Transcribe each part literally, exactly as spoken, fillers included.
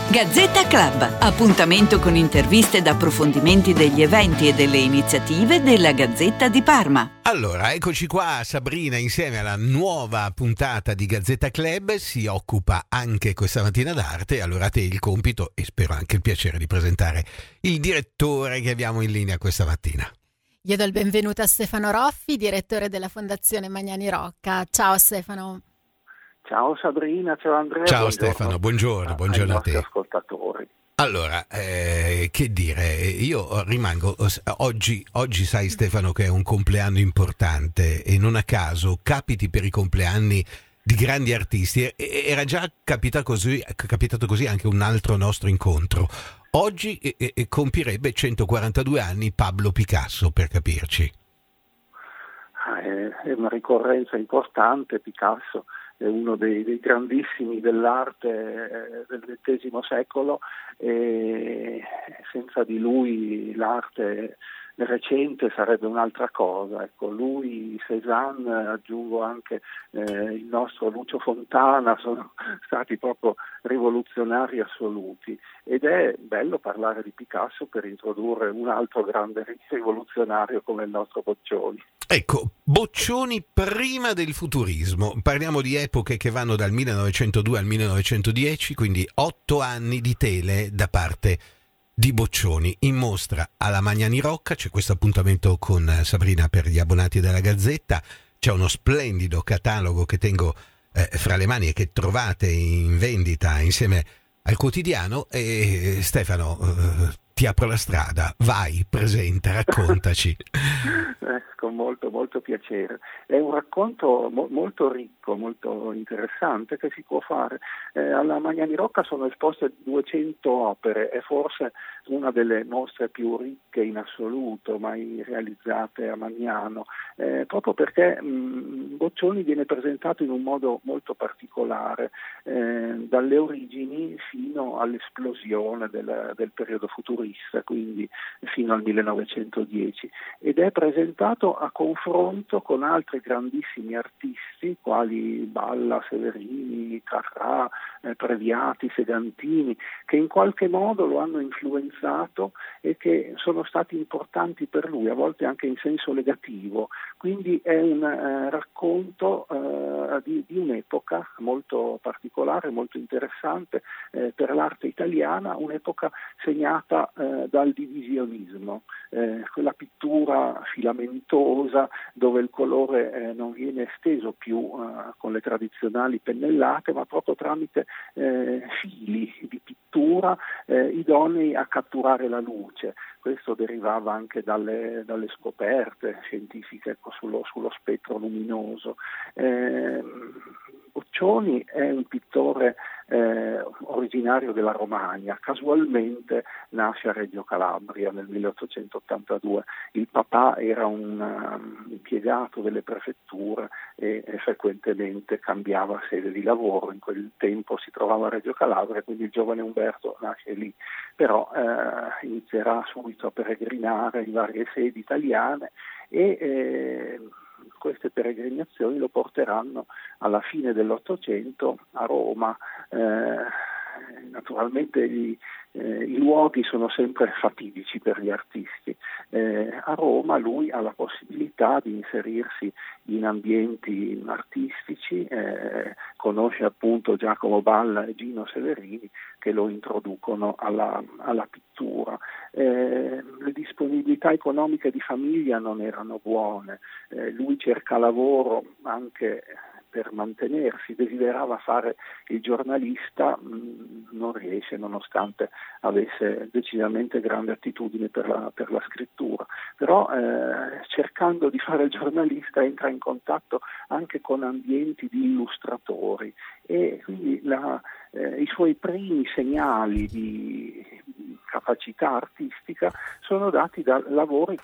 Gazzetta Club, appuntamento con interviste ed approfondimenti degli eventi e delle iniziative della Gazzetta di Parma. Allora, eccoci qua, Sabrina, insieme alla nuova puntata di Gazzetta Club, si occupa anche questa mattina d'arte. Allora a te il compito e spero anche il piacere di presentare il direttore che abbiamo in linea questa mattina. Io do il benvenuto a Stefano Roffi, direttore della Fondazione Magnani Rocca. Ciao Stefano. Ciao Sabrina, ciao Andrea. Ciao buongiorno. Stefano, buongiorno, buongiorno ai a te. nostri ascoltatori. Allora, eh, che dire, io rimango, oggi, oggi sai Stefano che è un compleanno importante e non a caso capiti per i compleanni di grandi artisti. Era già capitato così, capitato così anche un altro nostro incontro. Oggi eh, eh, compirebbe centoquarantadue anni Pablo Picasso, per capirci. È una ricorrenza importante. Picasso è uno dei, dei grandissimi dell'arte eh, del ventesimo secolo e senza di lui l'arte recente sarebbe un'altra cosa. Ecco, lui, Cézanne, aggiungo anche eh, il nostro Lucio Fontana, sono stati proprio rivoluzionari assoluti ed è bello parlare di Picasso per introdurre un altro grande rivoluzionario come il nostro Boccioni. Ecco, Boccioni prima del futurismo, parliamo di epoche che vanno dal millenovecentodue al millenovecentodieci, quindi otto anni di tele da parte di Boccioni. In mostra alla Magnani Rocca, c'è questo appuntamento con Sabrina per gli abbonati della Gazzetta, c'è uno splendido catalogo che tengo eh, fra le mani e che trovate in vendita insieme al quotidiano e Stefano... Eh, ti apro la strada, vai, presenta, raccontaci. Eh, con molto molto piacere. È un racconto mo- molto ricco, molto interessante che si può fare. Eh, alla Magnani Rocca sono esposte duecento opere, è forse una delle mostre più ricche in assoluto mai realizzate a Magnano, eh, proprio perché mh, Boccioni viene presentato in un modo molto particolare, eh, dalle origini fino all'esplosione del, del periodo futurista, quindi fino al millenovecentodieci, ed è presentato a confronto con altri grandissimi artisti quali Balla, Severini, Carrà, eh, Previati, Segantini, che in qualche modo lo hanno influenzato e che sono stati importanti per lui, a volte anche in senso negativo. Quindi è un eh, racconto eh, di, di un'epoca molto particolare, molto interessante eh, per l'arte italiana, un'epoca segnata eh, dal divisionismo, eh, quella pittura filamentosa dove il colore eh, non viene esteso più eh, con le tradizionali pennellate, ma proprio tramite eh, fili di pittura eh, idonei a catturare la luce. Questo derivava anche dalle, dalle scoperte scientifiche sullo, sullo spettro luminoso. Eh, Boccioni è un pittore eh, originario della Romagna, casualmente nasce a Reggio Calabria nel milleottocentottantadue. Il papà era un um, impiegato delle prefetture e, e frequentemente cambiava sede di lavoro. In quel tempo si trovava a Reggio Calabria, quindi il giovane Umberto nasce lì, però eh, inizierà subito a peregrinare in varie sedi italiane e eh, queste peregrinazioni lo porteranno alla fine dell'Ottocento a Roma. Eh, naturalmente gli, eh, i luoghi sono sempre fatidici per gli artisti. Eh, a Roma lui ha la possibilità di inserirsi in ambienti artistici, eh, conosce appunto Giacomo Balla e Gino Severini che lo introducono alla, alla pittura. Eh, le disponibilità economiche di famiglia non erano buone, eh, lui cerca lavoro anche per mantenersi, desiderava fare il giornalista, mh, non riesce nonostante avesse decisamente grande attitudine per la, per la scrittura, però eh, cercando di fare il giornalista entra in contatto anche con ambienti di illustratori e quindi la, eh, i suoi primi segnali di capacità artistica sono dati da lavori per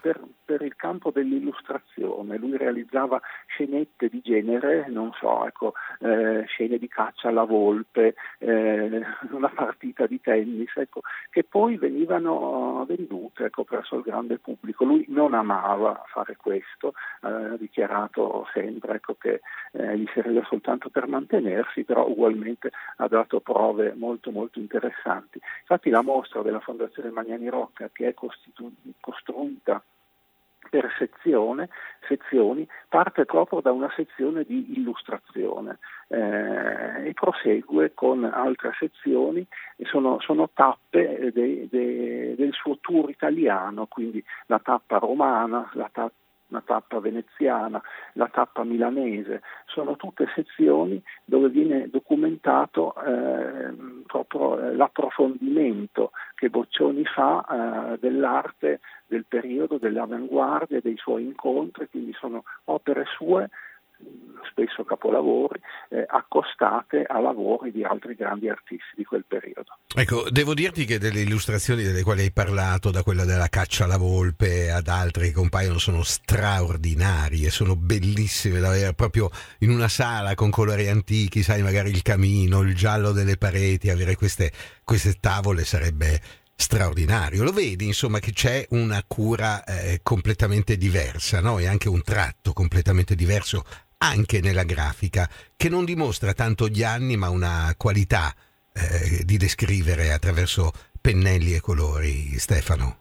per il campo dell'illustrazione. Lui realizzava scenette di genere, non so, ecco, eh, scene di caccia alla volpe, eh, una partita di tennis, ecco, che poi venivano vendute, ecco, presso il grande pubblico. Lui non amava fare questo, eh, ha dichiarato sempre, ecco, che eh, gli serviva soltanto per mantenersi, però ugualmente ha dato prove molto molto interessanti. Infatti la mostra della Fondazione Magnani Rocca, che è costitu- costruita per sezione, sezioni, parte proprio da una sezione di illustrazione eh, e prosegue con altre sezioni, sono, sono tappe de, de, del suo tour italiano, quindi la tappa romana, la tappa una tappa veneziana, la tappa milanese, sono tutte sezioni dove viene documentato eh, proprio eh, l'approfondimento che Boccioni fa eh, dell'arte del periodo, delle avanguardie, dei suoi incontri, quindi sono opere sue, spesso capolavori, eh, accostate a lavori di altri grandi artisti di quel periodo. Ecco, devo dirti che delle illustrazioni delle quali hai parlato, da quella della caccia alla volpe ad altre che compaiono, sono straordinarie, sono bellissime da vedere proprio in una sala con colori antichi, sai, magari il camino, il giallo delle pareti, avere queste, queste tavole sarebbe straordinario. Lo vedi, insomma, che c'è una cura eh, completamente diversa, no? E anche un tratto completamente diverso anche nella grafica, che non dimostra tanto gli anni ma una qualità eh, di descrivere attraverso pennelli e colori. Stefano?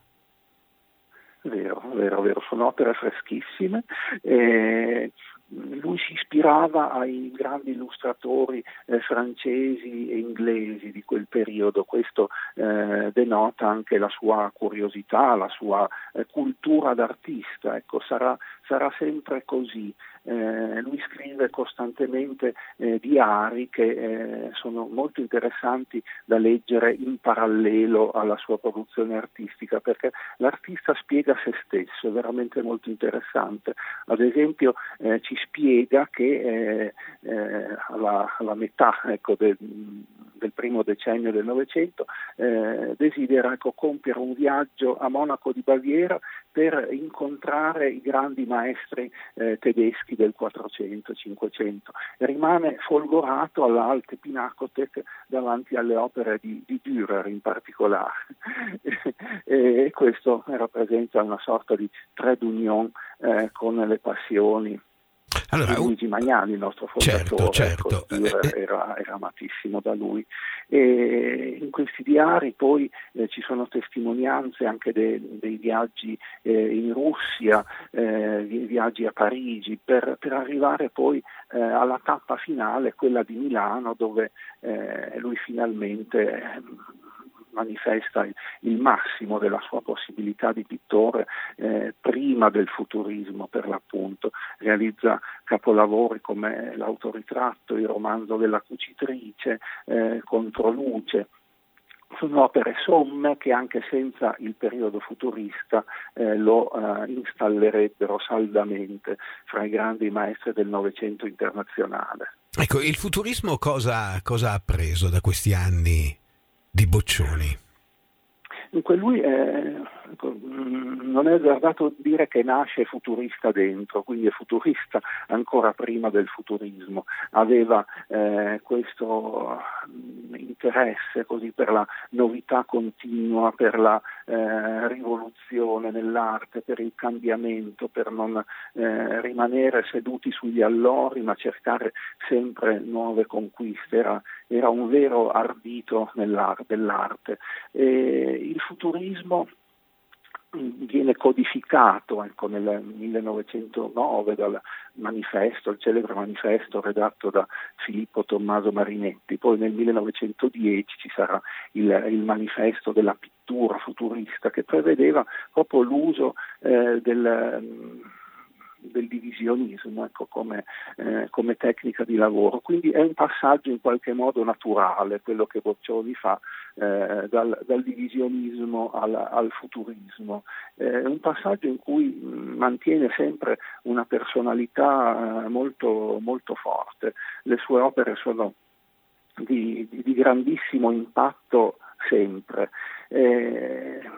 Vero, vero, vero, sono opere freschissime. Eh, lui si ispirava ai grandi illustratori eh, francesi e inglesi di quel periodo. Questo eh, denota anche la sua curiosità, la sua eh, cultura d'artista. Ecco, sarà, sarà sempre così. Eh, lui scrive costantemente eh, diari che eh, sono molto interessanti da leggere in parallelo alla sua produzione artistica, perché l'artista spiega se stesso, è veramente molto interessante. Ad esempio eh, ci spiega che eh, eh, alla, alla metà ecco, del, del primo decennio del Novecento eh, desidera ecco, compiere un viaggio a Monaco di Baviera per incontrare i grandi maestri eh, tedeschi del quattrocento cinquecento. Rimane folgorato alla Alte Pinakothek davanti alle opere di, di Dürer in particolare e questo rappresenta una sorta di trait d'union eh, con le passioni. Allora, Luigi Magnani, il nostro fondatore, certo, certo. Ecco, era, era amatissimo da lui. E in questi diari poi eh, ci sono testimonianze anche de, dei viaggi eh, in Russia, eh, viaggi a Parigi, per, per arrivare poi eh, alla tappa finale, quella di Milano, dove eh, lui finalmente eh, manifesta il, il massimo della sua possibilità di pittore eh, prima del futurismo, per l'appunto. Realizza capolavori come l'autoritratto, il romanzo della cucitrice, eh, Controluce. Sono opere somme che anche senza il periodo futurista eh, lo eh, installerebbero saldamente fra i grandi maestri del Novecento internazionale. Ecco, il futurismo cosa, cosa ha preso da questi anni di Boccioni? Dunque lui eh, non è azzardato dire che nasce futurista dentro, quindi è futurista ancora prima del futurismo. Aveva eh, questo interesse così per la novità continua, per la eh, rivoluzione nell'arte, per il cambiamento, per non eh, rimanere seduti sugli allori ma cercare sempre nuove conquiste. Era, era un vero ardito nell'arte, dell'arte. E il futurismo viene codificato ecco, nel millenovecentonove dal manifesto, il celebre manifesto redatto da Filippo Tommaso Marinetti. Poi nel millenovecentodieci ci sarà il, il manifesto della pittura futurista, che prevedeva proprio l'uso eh, del del divisionismo ecco, come, eh, come tecnica di lavoro. Quindi è un passaggio in qualche modo naturale quello che Boccioni fa eh, dal, dal divisionismo al, al futurismo. È un passaggio in cui mh, mantiene sempre una personalità eh, molto, molto forte. Le sue opere sono di, di, di grandissimo impatto sempre. Eh,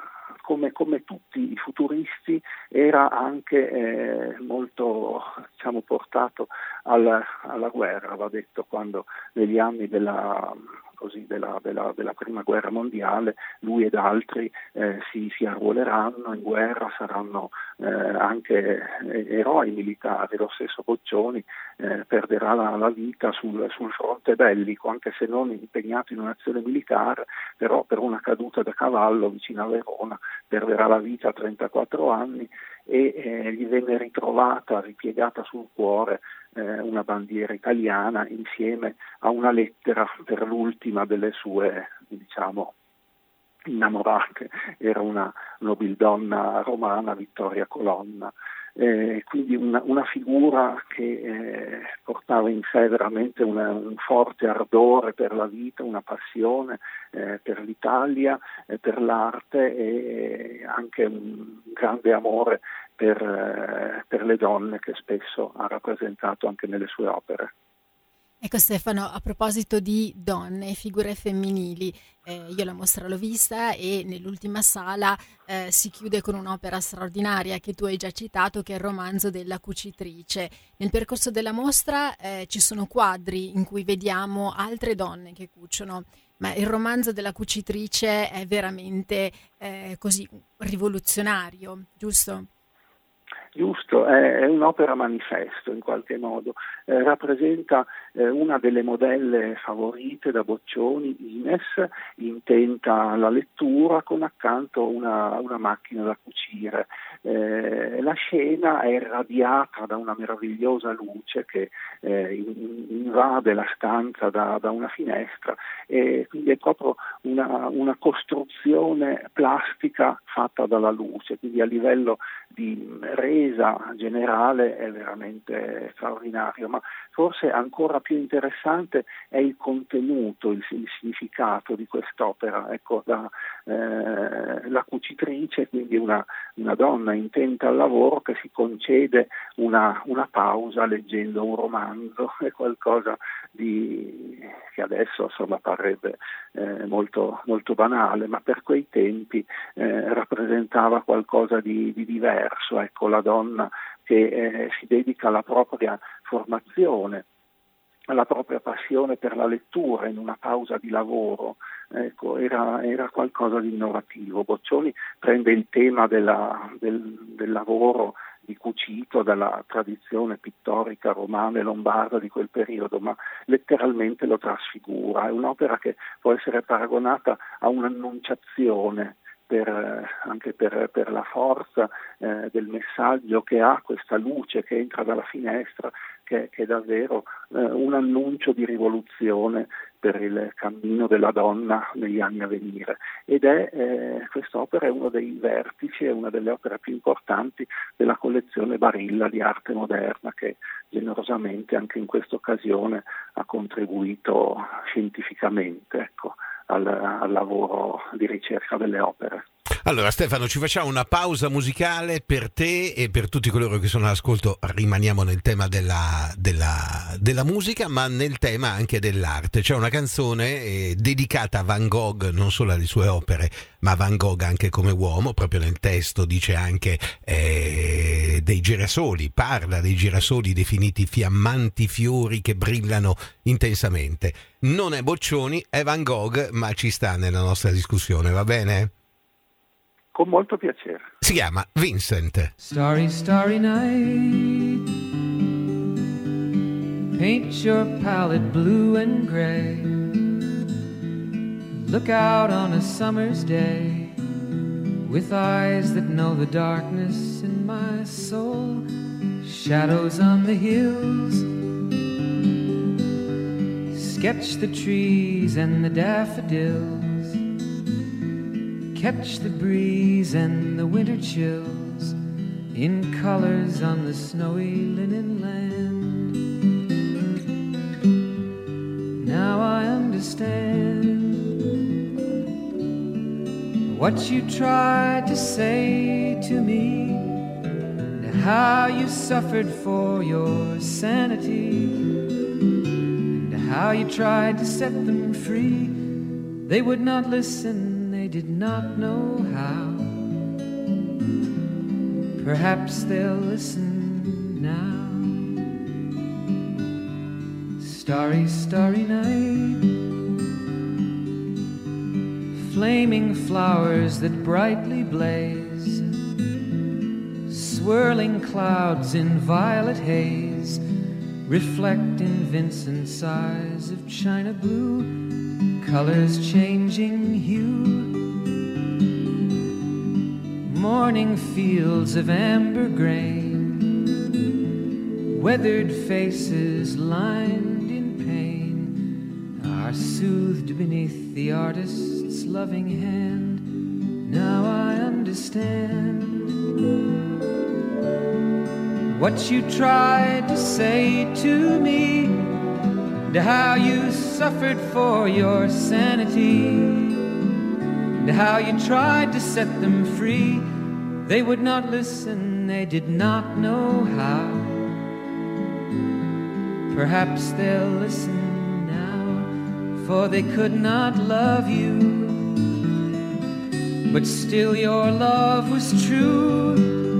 come, come tutti i futuristi era anche eh, molto diciamo, portato alla, alla guerra, va detto, quando negli anni della così della, della, della prima guerra mondiale lui ed altri eh, si, si arruoleranno in guerra, saranno eh, anche eroi militari. Lo stesso Boccioni eh, perderà la, la vita sul, sul fronte bellico, anche se non impegnato in un'azione militare, però per una caduta da cavallo vicino a Verona perderà la vita a trentaquattro anni e eh, gli venne ritrovata, ripiegata sul cuore, eh, una bandiera italiana insieme a una lettera per l'ultima delle sue, diciamo, innamorate. Era una nobildonna romana, Vittoria Colonna. Eh, quindi una, una figura che eh, portava in sé veramente una, un forte ardore per la vita, una passione eh, per l'Italia, eh, per l'arte e anche un grande amore per, eh, per le donne che spesso ha rappresentato anche nelle sue opere. Ecco Stefano, a proposito di donne e figure femminili, eh, io la mostra l'ho vista e nell'ultima sala eh, si chiude con un'opera straordinaria che tu hai già citato, che è il romanzo della cucitrice. Nel percorso della mostra eh, ci sono quadri in cui vediamo altre donne che cuciono, ma il romanzo della cucitrice è veramente eh, così rivoluzionario, giusto? Giusto, è, è un'opera manifesto in qualche modo, eh, rappresenta eh, una delle modelle favorite da Boccioni, Ines, intenta alla lettura con accanto una, una macchina da cucire. Eh, la scena è irradiata da una meravigliosa luce che eh, invade la stanza da, da una finestra e quindi è proprio una, una costruzione plastica fatta dalla luce, quindi a livello di resa generale è veramente straordinario, ma forse ancora più interessante è il contenuto, il, il significato di quest'opera. Ecco, la, eh, la cucitrice, quindi una, una donna intenta al lavoro che si concede una, una pausa leggendo un romanzo, è qualcosa di, che adesso insomma parrebbe eh, molto, molto banale, ma per quei tempi eh, rappresentava qualcosa di, di diverso. Ecco, la donna che eh, si dedica alla propria formazione, alla propria passione per la lettura in una pausa di lavoro, ecco, era, era qualcosa di innovativo. Boccioni prende il tema della, del, del lavoro di cucito dalla tradizione pittorica romana e lombarda di quel periodo, ma letteralmente lo trasfigura. È un'opera che può essere paragonata a un'annunciazione, Per, anche per, per la forza eh, del messaggio che ha questa luce che entra dalla finestra, che, che è davvero eh, un annuncio di rivoluzione per il cammino della donna negli anni a venire. Ed è eh, quest'opera è uno dei vertici, è una delle opere più importanti della collezione Barilla di arte moderna, che generosamente anche in questa occasione ha contribuito scientificamente, ecco, Al, al lavoro di ricerca delle opere. Allora Stefano, ci facciamo una pausa musicale per te e per tutti coloro che sono all'ascolto. Rimaniamo nel tema della, della, della musica, ma nel tema anche dell'arte. C'è una canzone eh, dedicata a Van Gogh, non solo alle sue opere, ma a Van Gogh anche come uomo. Proprio nel testo dice anche eh, dei girasoli, parla dei girasoli definiti fiammanti fiori che brillano intensamente. Non è Boccioni, è Van Gogh, ma ci sta nella nostra discussione, va bene? Con molto piacere. Si chiama Vincent. Starry, starry night, paint your palette blue and gray. Look out on a summer's day with eyes that know the darkness in my soul. Shadows on the hills, sketch the trees and the daffodils. Catch the breeze and the winter chills in colors on the snowy linen land. Now I understand what you tried to say to me, and how you suffered for your sanity, and how you tried to set them free. They would not listen, they did not know how. Perhaps they'll listen now. Starry, starry night, flaming flowers that brightly blaze, swirling clouds in violet haze, reflect in Vincent's eyes of china blue, colors changing hue. Morning fields of amber grain, weathered faces lined in pain, are soothed beneath the artist's loving hand. Now I understand what you tried to say to me, and how you suffered for your sanity, and how you tried to set them free. They would not listen, they did not know how. Perhaps they'll listen now, for they could not love you, but still your love was true.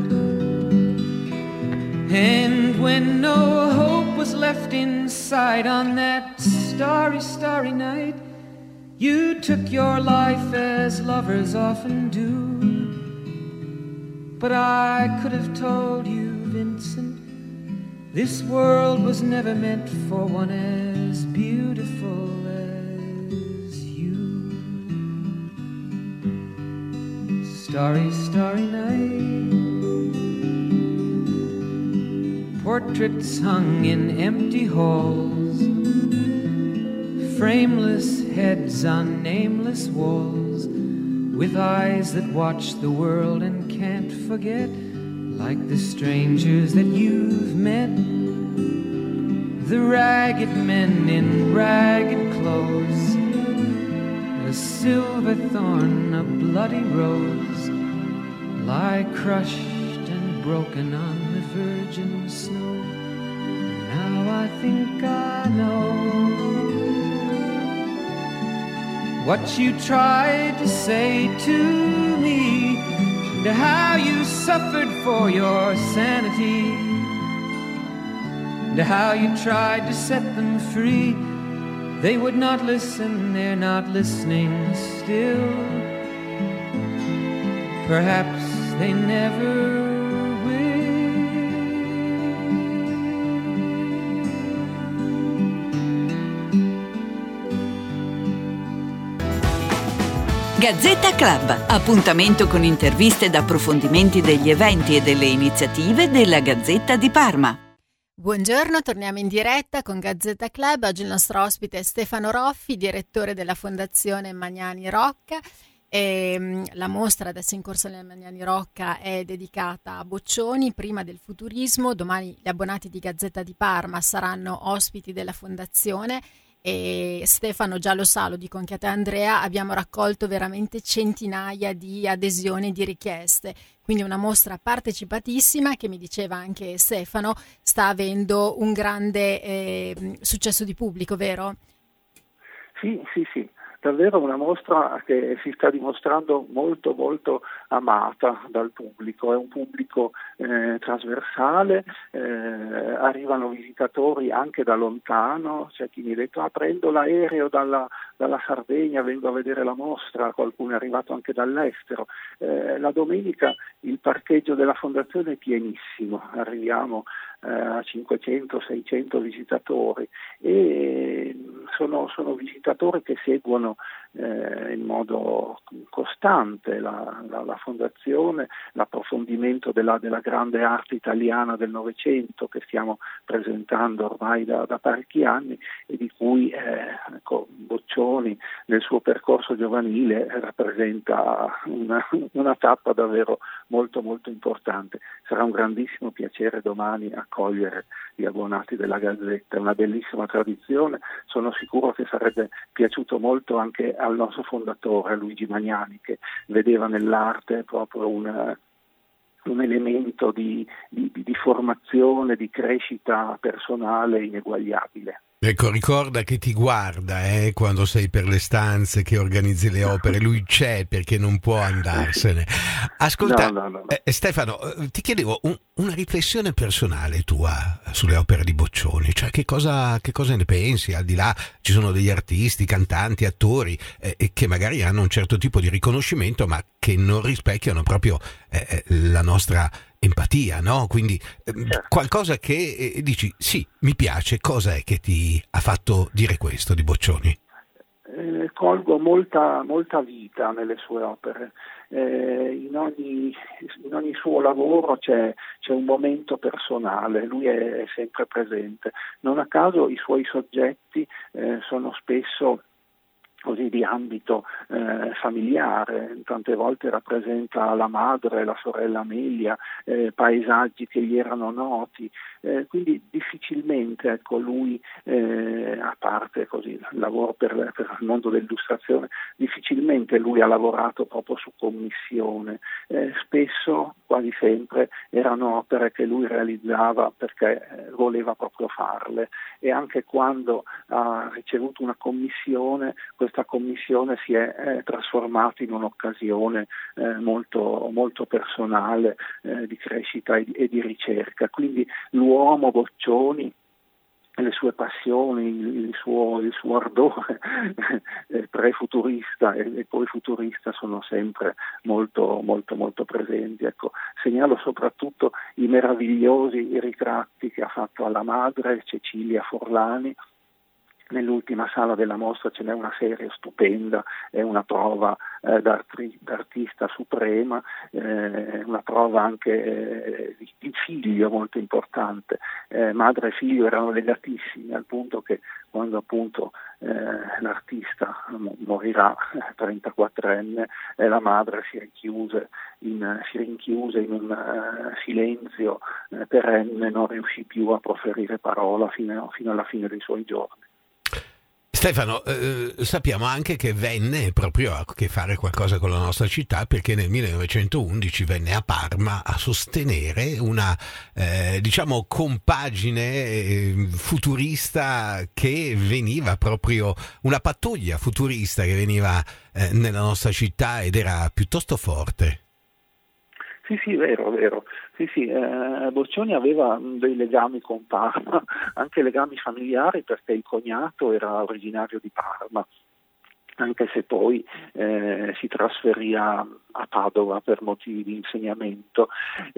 And when no hope was left inside on that starry, starry night, you took your life as lovers often do. But I could have told you, Vincent, this world was never meant for one as beautiful as you. Starry, starry night, portraits hung in empty halls, frameless heads on nameless walls, with eyes that watch the world and can't forget, like the strangers that you've met, the ragged men in ragged clothes, a silver thorn, a bloody rose, lie crushed and broken on the virgin snow. Now I think I know what you tried to say to me, and how you suffered for your sanity, and how you tried to set them free. They would not listen, they're not listening still. Perhaps they never Gazzetta Club, appuntamento con interviste ed approfondimenti degli eventi e delle iniziative della Gazzetta di Parma. Buongiorno, torniamo in diretta con Gazzetta Club. Oggi il nostro ospite è Stefano Roffi, direttore della Fondazione Magnani Rocca. E la mostra adesso in corso nella Magnani Rocca è dedicata a Boccioni, prima del futurismo. Domani gli abbonati di Gazzetta di Parma saranno ospiti della Fondazione. E Stefano già lo sa, lo dico anche a te Andrea, abbiamo raccolto veramente centinaia di adesioni e di richieste, quindi una mostra partecipatissima che, mi diceva anche Stefano, sta avendo un grande eh, successo di pubblico, vero? Sì, sì, sì. Davvero una mostra che si sta dimostrando molto molto amata dal pubblico, è un pubblico eh, trasversale, eh, arrivano visitatori anche da lontano, c'è chi mi ha detto ah, prendo l'aereo dalla, dalla Sardegna, vengo a vedere la mostra, qualcuno è arrivato anche dall'estero. Eh, la domenica il parcheggio della Fondazione è pienissimo, arriviamo eh, a cinquecento seicento visitatori e sono, sono visitatori che seguono eh, in modo costante la, la, la Fondazione, l'approfondimento della, della grande arte italiana del Novecento che stiamo presentando ormai da, da parecchi anni e di cui eh, ecco, Boccioni nel suo percorso giovanile rappresenta una, una tappa davvero molto molto importante. Sarà un grandissimo piacere domani accogliere gli abbonati della Gazzetta, è una bellissima tradizione, sono sicuro che sarebbe piaciuto molto anche al nostro fondatore, a Luigi Magnani, che vedeva nell'arte proprio un, un elemento di, di, di formazione, di crescita personale ineguagliabile. Ecco, ricorda che ti guarda eh, quando sei per le stanze, che organizzi le opere, lui c'è perché non può andarsene. Ascolta, No, no, no, no. eh, Stefano, eh, ti chiedevo un- una riflessione personale tua sulle opere di Boccioni, cioè che cosa, che cosa ne pensi? Al di là ci sono degli artisti, cantanti, attori eh, e che magari hanno un certo tipo di riconoscimento, ma che non rispecchiano proprio eh, la nostra empatia, no? Quindi ehm, Certo. qualcosa che eh, dici sì, mi piace, cosa è che ti ha fatto dire questo di Boccioni? Eh, colgo molta, molta vita nelle sue opere. Eh, in, ogni, in ogni suo lavoro c'è, c'è un momento personale, lui è, è sempre presente. Non a caso i suoi soggetti eh, sono spesso così di ambito eh, familiare, tante volte rappresenta la madre, la sorella Amelia, eh, paesaggi che gli erano noti, eh, quindi difficilmente ecco, lui, eh, a parte così, il lavoro per, per il mondo dell'illustrazione, difficilmente lui ha lavorato proprio su commissione, eh, spesso, quasi sempre, erano opere che lui realizzava perché eh, voleva proprio farle e anche quando ha ricevuto una commissione, questa commissione si è eh, trasformata in un'occasione eh, molto, molto personale eh, di crescita e di, e di ricerca. Quindi l'uomo Boccioni, le sue passioni, il suo, il suo ardore eh, pre-futurista e, e poi futurista sono sempre molto, molto, molto presenti. Ecco, segnalo soprattutto i meravigliosi ritratti che ha fatto alla madre Cecilia Forlani. Nell'ultima sala della mostra ce n'è una serie stupenda, è una prova eh, d'arti- d'artista suprema, eh, una prova anche eh, di, di figlio molto importante. Eh, madre e figlio erano legatissimi al punto che quando appunto eh, l'artista morirà trentaquattrenne, eh, la madre si rinchiuse in, si rinchiuse in un uh, silenzio eh, perenne, non riuscì più a proferire parola fino, fino alla fine dei suoi giorni. Stefano, eh, sappiamo anche che venne proprio a che fare qualcosa con la nostra città perché nel millenovecentoundici venne a Parma a sostenere una eh, diciamo compagine eh, futurista che veniva proprio una pattuglia futurista che veniva eh, nella nostra città ed era piuttosto forte. Sì, sì, vero, vero. Sì, sì, eh, Boccioni aveva dei legami con Parma, anche legami familiari perché il cognato era originario di Parma, anche se poi eh, si trasferì a, a Padova per motivi di insegnamento.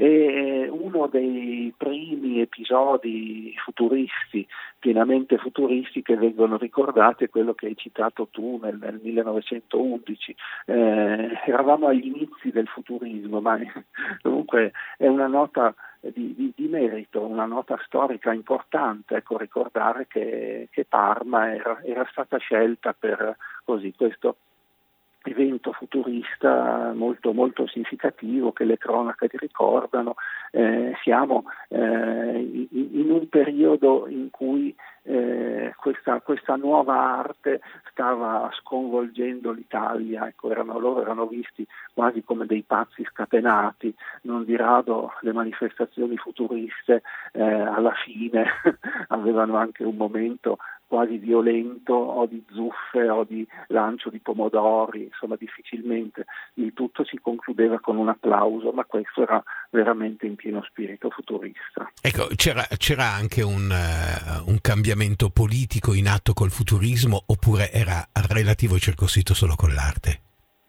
E uno dei primi episodi futuristi, pienamente futuristi, che vengono ricordati è quello che hai citato tu nel, nel millenovecentoundici. Eh, eravamo agli inizi del futurismo, ma comunque è una nota Di, di, di merito, una nota storica importante, ecco, ricordare che, che Parma era, era stata scelta per così questo evento futurista molto, molto significativo che le cronache ricordano. Eh, siamo eh, in un periodo in cui eh, questa, questa nuova arte stava sconvolgendo l'Italia, ecco, erano, loro erano visti quasi come dei pazzi scatenati, non di rado le manifestazioni futuriste eh, alla fine avevano anche un momento quasi violento o di zuffe o di lancio di pomodori, insomma difficilmente il tutto si concludeva con un applauso, ma questo era veramente in pieno spirito futurista. Ecco, c'era, c'era anche un, uh, un cambiamento politico in atto col futurismo oppure era relativo e circoscritto solo con l'arte?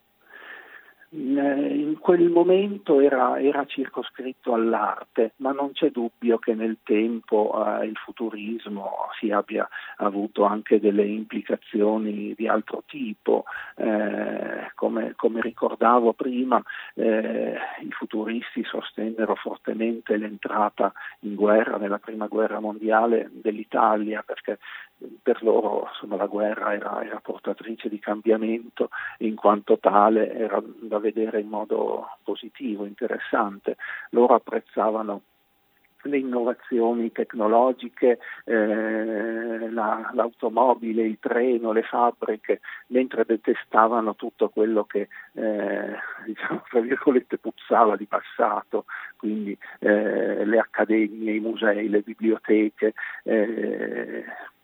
In quel momento era, era circoscritto all'arte, ma non c'è dubbio che nel tempo eh, il futurismo si abbia avuto anche delle implicazioni di altro tipo. Eh, come, come ricordavo prima, eh, i futuristi sostennero fortemente l'entrata in guerra, nella prima guerra mondiale dell'Italia, perché per loro insomma, la guerra era, era portatrice di cambiamento e in quanto tale era da vedere in modo positivo, interessante. Loro apprezzavano le innovazioni tecnologiche, eh, la, l'automobile, il treno, le fabbriche, mentre detestavano tutto quello che eh, diciamo tra virgolette puzzava di passato, quindi eh, le accademie, i musei, le biblioteche, eh,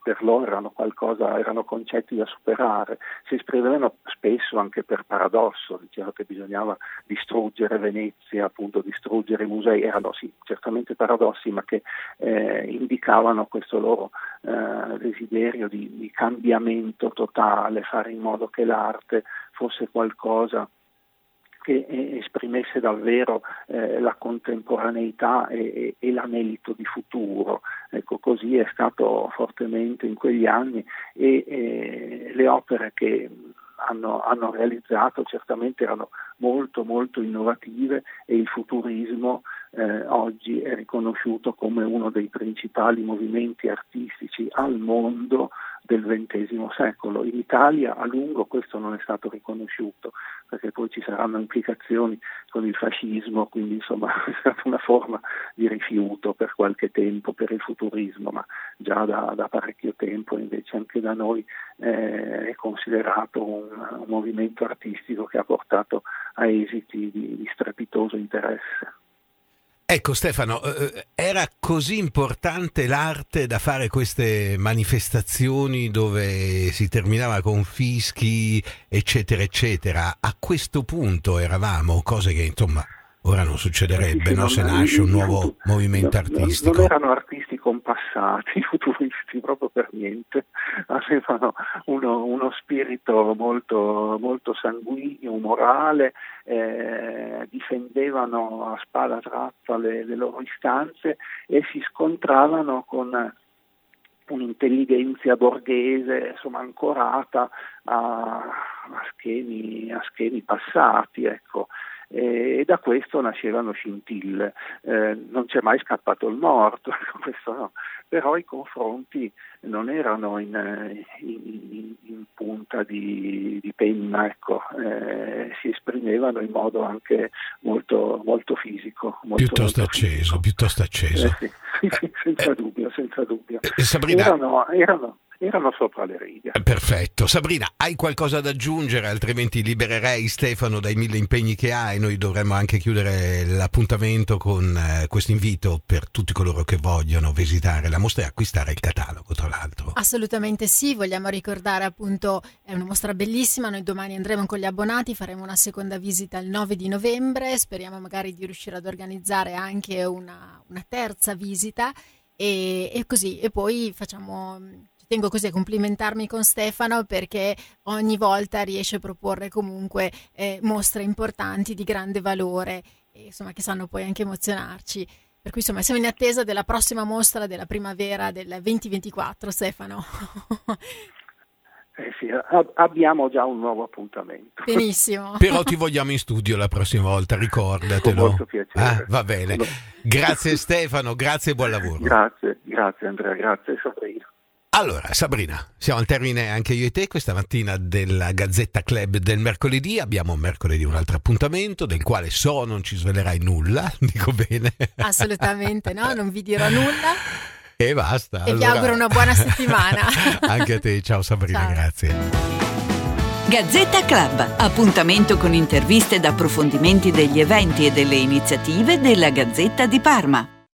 per loro erano qualcosa, erano concetti da superare, si esprimevano spesso anche per paradosso, dicevano che bisognava distruggere Venezia, appunto distruggere i musei, erano sì, certamente paradossi, ma che eh, indicavano questo loro eh, desiderio di, di cambiamento totale, fare in modo che l'arte fosse qualcosa che esprimesse davvero eh, la contemporaneità e, e, e l'anelito di futuro. Ecco, così è stato fortemente in quegli anni e, e le opere che hanno, hanno realizzato certamente erano molto molto innovative e il futurismo eh, oggi è riconosciuto come uno dei principali movimenti artistici al mondo del ventesimo secolo. In Italia a lungo questo non è stato riconosciuto, perché poi ci saranno implicazioni con il fascismo, quindi insomma è stata una forma di rifiuto per qualche tempo per il futurismo, ma già da, da parecchio tempo invece anche da noi eh, è considerato un, un movimento artistico che ha portato a esiti di, di strepitoso interesse. Ecco Stefano, eh, era così importante l'arte da fare queste manifestazioni dove si terminava con fischi eccetera eccetera. A questo punto eravamo, cose che insomma ora non succederebbe, sì, sì, no? Non, se nasce un nuovo non, movimento artistico. Non erano artisti compassati, futuristi proprio per niente, avevano uno, uno spirito molto, molto sanguigno, morale, eh, difendevano a spada tratta le, le loro istanze e si scontravano con un'intelligenza borghese, insomma, ancorata a, a, schemi, a schemi passati, ecco. E da questo nascevano scintille, eh, non c'è mai scappato il morto, questo no. Però i confronti non erano in, in, in punta di, di penna, ecco. eh, si esprimevano in modo anche molto, molto fisico, molto, piuttosto molto acceso, fisico. piuttosto acceso. Eh, sì, sì, sì, senza dubbio, senza dubbio. Eh, Sabrina... Erano, erano erano sopra le righe. Perfetto. Sabrina, hai qualcosa da aggiungere? Altrimenti libererei Stefano dai mille impegni che ha e noi dovremmo anche chiudere l'appuntamento con eh, questo invito per tutti coloro che vogliono visitare la mostra e acquistare il catalogo, tra l'altro. Assolutamente sì, vogliamo ricordare appunto è una mostra bellissima, noi domani andremo con gli abbonati, faremo una seconda visita il nove di novembre, speriamo magari di riuscire ad organizzare anche una, una terza visita e, e così, e poi facciamo... Tengo così a complimentarmi con Stefano perché ogni volta riesce a proporre comunque eh, mostre importanti di grande valore e, insomma, che sanno poi anche emozionarci. Per cui insomma siamo in attesa della prossima mostra della primavera del venti ventiquattro, Stefano. Eh sì, abbiamo già un nuovo appuntamento. Benissimo. Però ti vogliamo in studio la prossima volta, ricordatelo. Con molto piacere. Ah, va bene. Grazie Stefano, grazie e buon lavoro. Grazie, grazie Andrea, grazie Sabrina. Allora, Sabrina, siamo al termine anche io e te questa mattina della Gazzetta Club del mercoledì. Abbiamo mercoledì un altro appuntamento del quale so non ci svelerai nulla, dico bene? Assolutamente no, non vi dirò nulla. E basta. E allora... vi auguro una buona settimana. Anche a te, ciao Sabrina, ciao. Grazie. Gazzetta Club, appuntamento con interviste ed approfondimenti degli eventi e delle iniziative della Gazzetta di Parma.